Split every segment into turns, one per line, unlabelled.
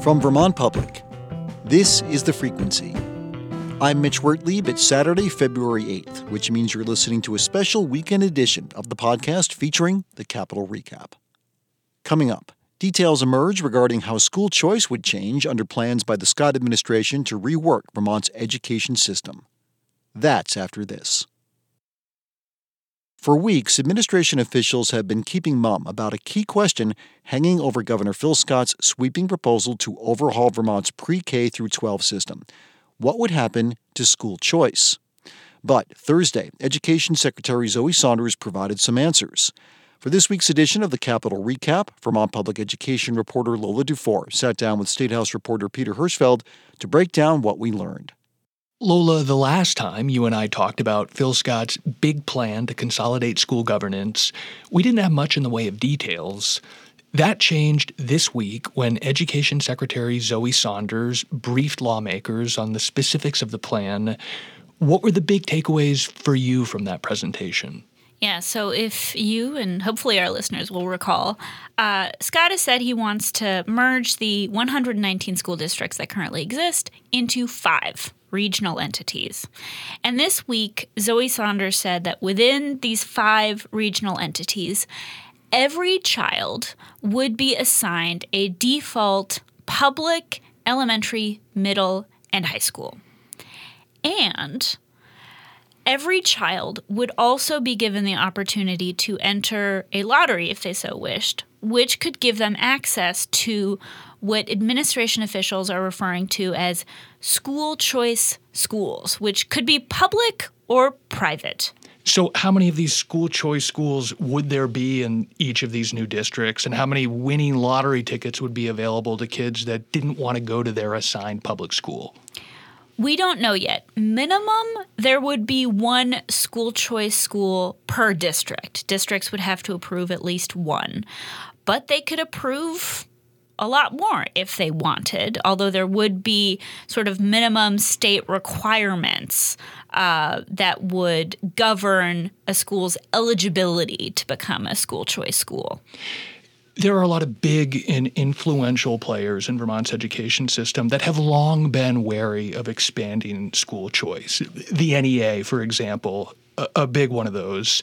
From Vermont Public, this is The Frequency. I'm Mitch Wertlieb. It's Saturday, February 8th, which means you're listening to a special weekend edition of the podcast featuring the Capitol Recap. Coming up, details emerge regarding how school choice would change under plans by the Scott administration to rework Vermont's education system. That's after this. For weeks, administration officials have been keeping mum about a key question hanging over Governor Phil Scott's sweeping proposal to overhaul Vermont's pre-K through 12 system. What would happen to school choice? But Thursday, Education Secretary Zoe Saunders provided some answers. For this week's edition of the Capitol Recap, Vermont Public Education reporter Lola Dufour sat down with State House reporter Peter Hirschfeld to break down what we learned.
Lola, the last time you and I talked about Phil Scott's big plan to consolidate school governance, we didn't have much in the way of details. That changed this week when Education Secretary Zoe Saunders briefed lawmakers on the specifics of the plan. What were the big takeaways for you from that presentation?
Yeah, so if you and hopefully our listeners will recall, Scott has said he wants to merge the 119 school districts that currently exist into 5 regional entities. And this week, Zoe Saunders said that within these 5 regional entities, every child would be assigned a default public elementary, middle, and high school. And every child would also be given the opportunity to enter a lottery if they so wished, which could give them access to what administration officials are referring to as school choice schools, which could be public or private.
So how many of these school choice schools would there be in each of these new districts, and how many winning lottery tickets would be available to kids that didn't want to go to their assigned public school?
We don't know yet. Minimum, there would be 1 school choice school per district. Districts would have to approve at least 1. But they could approve a lot more if they wanted, although there would be sort of minimum state requirements that would govern a school's eligibility to become a school choice school.
There are a lot of big and influential players in Vermont's education system that have long been wary of expanding school choice. The NEA, for example, a big one of those.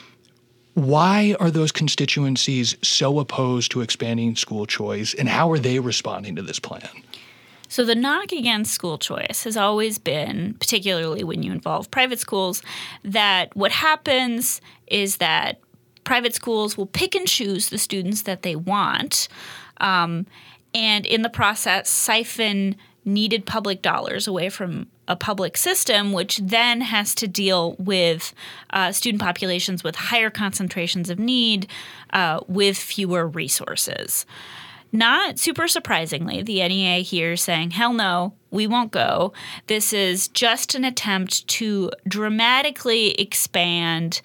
Why are those constituencies so opposed to expanding school choice, and how are they responding to this plan?
So the knock against school choice has always been, particularly when you involve private schools, that what happens is that private schools will pick and choose the students that they want, and in the process siphon needed public dollars away from a public system, which then has to deal with student populations with higher concentrations of need with fewer resources. Not super surprisingly, the NEA here is saying, hell no, we won't go. This is just an attempt to dramatically expand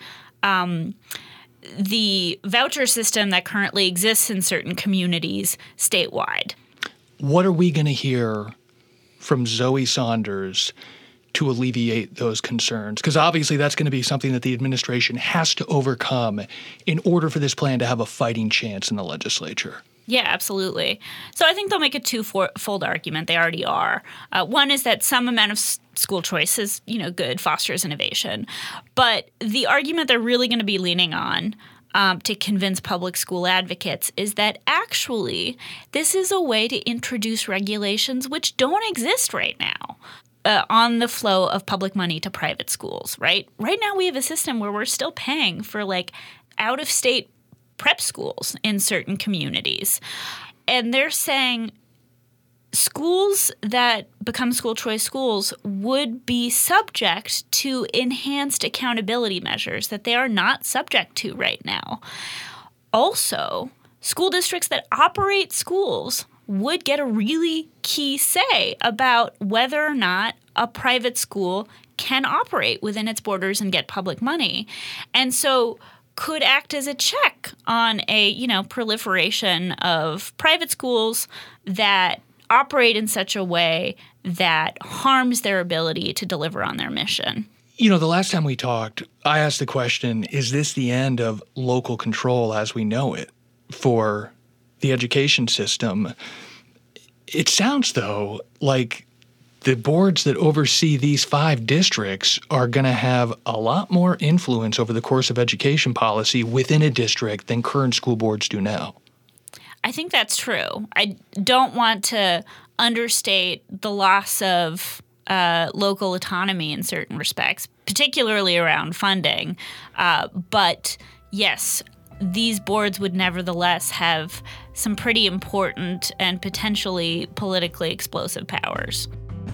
the voucher system that currently exists in certain communities statewide.
What are we going to hear from Zoe Saunders to alleviate those concerns? Because obviously that's going to be something that the administration has to overcome in order for this plan to have a fighting chance in the legislature.
Yeah, absolutely. So I think they'll make a twofold argument. They already are. One is that some amount of school choice is, good, fosters innovation. But the argument they're really going to be leaning on to convince public school advocates is that actually this is a way to introduce regulations which don't exist right now on the flow of public money to private schools, right? Right now we have a system where we're still paying for out-of-state prep schools in certain communities. And they're saying schools that become school choice schools would be subject to enhanced accountability measures that they are not subject to right now. Also, school districts that operate schools would get a really key say about whether or not a private school can operate within its borders and get public money. And so could act as a check on a, proliferation of private schools that operate in such a way that harms their ability to deliver on their mission.
The last time we talked, I asked the question, is this the end of local control as we know it for the education system? It sounds, though, like the boards that oversee these 5 districts are going to have a lot more influence over the course of education policy within a district than current school boards do now.
I think that's true. I don't want to understate the loss of local autonomy in certain respects, particularly around funding. But yes, these boards would nevertheless have some pretty important and potentially politically explosive powers.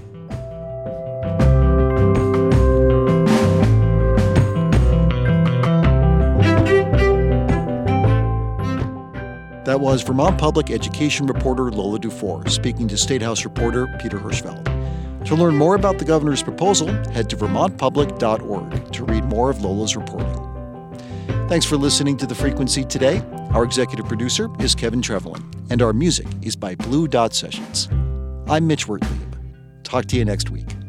That was Vermont Public Education reporter Lola Dufour speaking to State House reporter Peter Hirschfeld. To learn more about the governor's proposal, head to vermontpublic.org to read more of Lola's reporting. Thanks for listening to The Frequency today. Our executive producer is Kevin Trevelyan, and our music is by Blue Dot Sessions. I'm Mitch Wertlieb. Talk to you next week.